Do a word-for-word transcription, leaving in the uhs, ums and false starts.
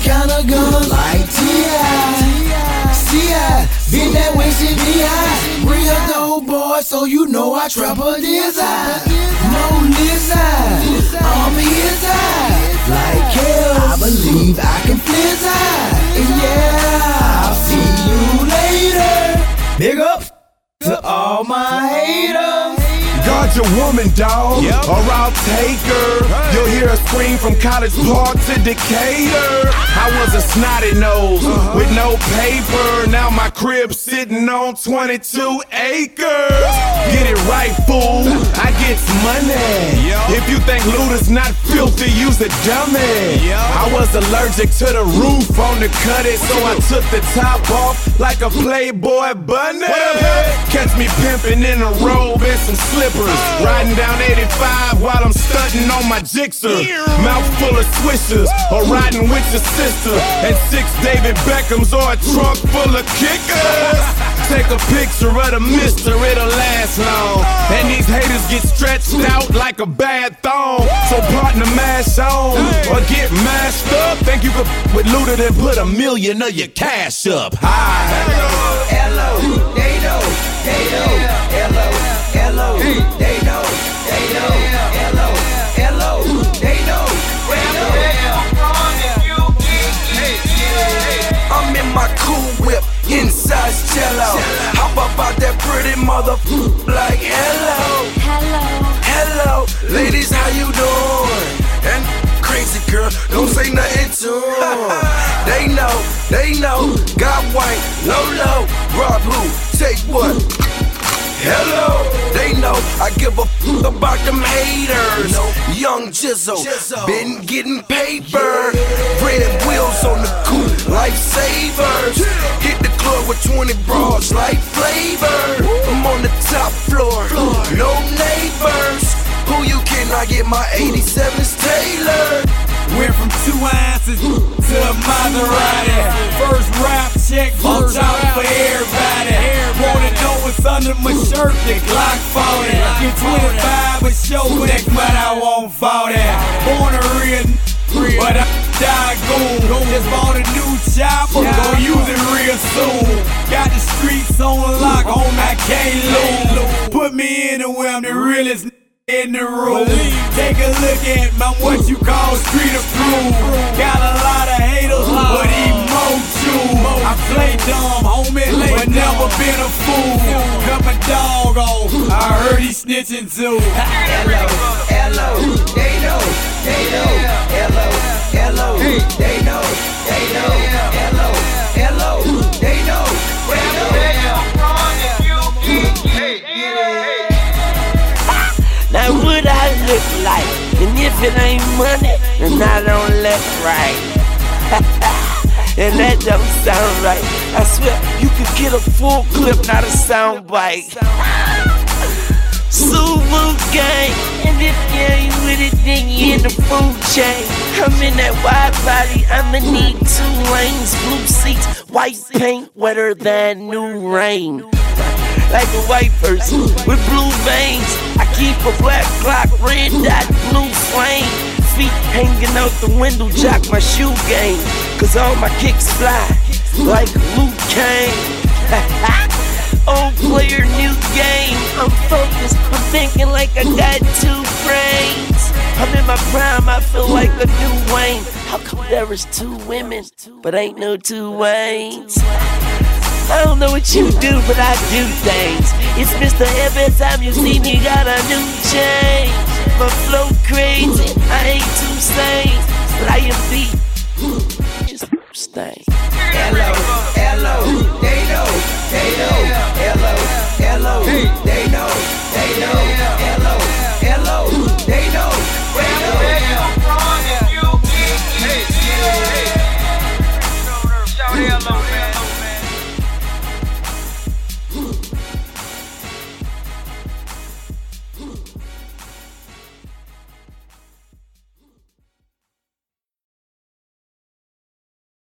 kind of gun like T I C I, been that way since D I. Real dope boy, so you know I trap a desire. No lizard, I'm his eye. Like hell, I believe I can fliz high. Yeah, I'll see you later. Big up to all my haters. Guard your woman, dawg, yep. Or I'll take her. Hey. You'll hear a scream from College Park to Decatur. I was a snotty nose uh-huh. with no paper. Now my crib's sitting on twenty-two acres. Get it right, fool. I get money. Yep. If you think looters not filthy, you's a dummy. Yep. I was allergic to the roof on the cut it, so I took the top off like a Playboy bunny. Catch me pimping in a robe and some slippers. Riding down eighty-five while I'm stunting on my Gixxer. Mouth full of swishers, or riding with your sister. And six David Beckhams or a trunk full of kickers. Take a picture of the mister, it'll last long. And these haters get stretched out like a bad thong. So partner mash on, or get mashed up. Think you could with Luda then put a million of your cash up. Hi. L O, they know, they know, L O. L O, they know, they know, L O, L O, they know, I'm in my cool whip, inside Jello. Hop up out that pretty mother like hello, hello, hello, ladies, how you doing? And crazy girl, don't say nothing to them. They know, they know, got white, low, low, rob who, take what? Hello, they know I give a f about them haters. Young Jizzle, been getting paper. Red wheels on the coupe, lifesavers. Hit the club with twenty bras like flavor. I'm on the top floor, no neighbors. Who you kidding? I get my eighty-sevens tailored. Went from two ounces to a Maserati. First rap check, first out for everybody. Wanna know what's under my shirt? The Glock forty. Get twenty-five a show next month, I want forty. Born a real n***, but I'm doggone. Just bought a new chopper, gon' use it real soon. Got the streets on lock, homie, I can't lose. Put me anywhere, I'm the realest in the room. Take a look at my what you call street approved. Got a lot of haters, but emotion. I play dumb, homie, but never been a fool. Cut my dog off, I heard he snitching too. L O, L O, they know, they know, L O, L O, they know, they know, L O, L O, they know, they know. Now what I look like? And if it ain't money, then I don't look right. And that don't sound right. I swear you could get a full clip, not a sound bite. Suvu gang, and if you ain't with it, then you in the food chain. I'm in that wide body, I'ma need two lanes, blue seats, white paint, wetter than new rain. Like a white person with blue veins. I keep a black clock, red dot, blue flame. Feet hanging out the window, jock my shoe game. Cause all my kicks fly like Luke Kane. Old player, new game. I'm focused, I'm thinking like I got two brains. I'm in my prime, I feel like a new Wayne. How come there is two women, but ain't no two Waynes? I don't know what you do, but I do things. It's Mister Every time you see me, got a new change. My flow crazy, I ain't too sane, but I am beat, just stay. L O, L O, they know, they know, L O, L O, they know, they know.